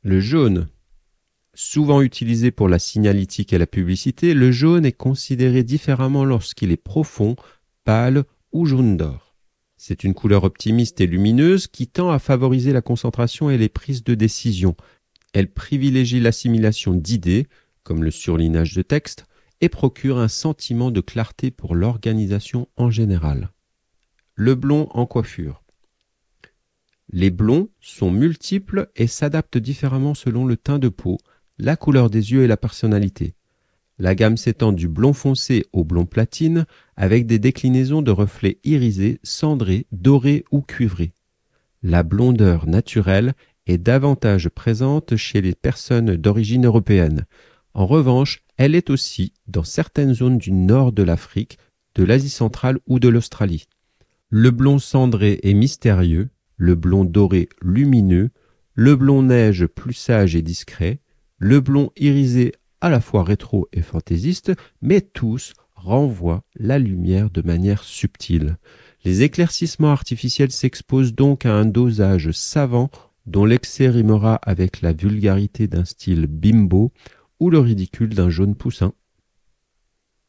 Le jaune. Souvent utilisé pour la signalétique et la publicité, le jaune est considéré différemment lorsqu'il est profond, pâle ou jaune d'or. C'est une couleur optimiste et lumineuse qui tend à favoriser la concentration et les prises de décision. Elle privilégie l'assimilation d'idées, comme le surlignage de texte, et procure un sentiment de clarté pour l'organisation en général. Le blond en coiffure. Les blonds sont multiples et s'adaptent différemment selon le teint de peau, la couleur des yeux et la personnalité. La gamme s'étend du blond foncé au blond platine avec des déclinaisons de reflets irisés, cendrés, dorés ou cuivrés. La blondeur naturelle est davantage présente chez les personnes d'origine européenne. En revanche, elle est aussi dans certaines zones du nord de l'Afrique, de l'Asie centrale ou de l'Australie. Le blond cendré est mystérieux, le blond doré lumineux, le blond neige plus sage et discret, le blond irisé à la fois rétro et fantaisiste, mais tous renvoient la lumière de manière subtile. Les éclaircissements artificiels s'exposent donc à un dosage savant dont l'excès rimera avec la vulgarité d'un style bimbo ou le ridicule d'un jaune poussin.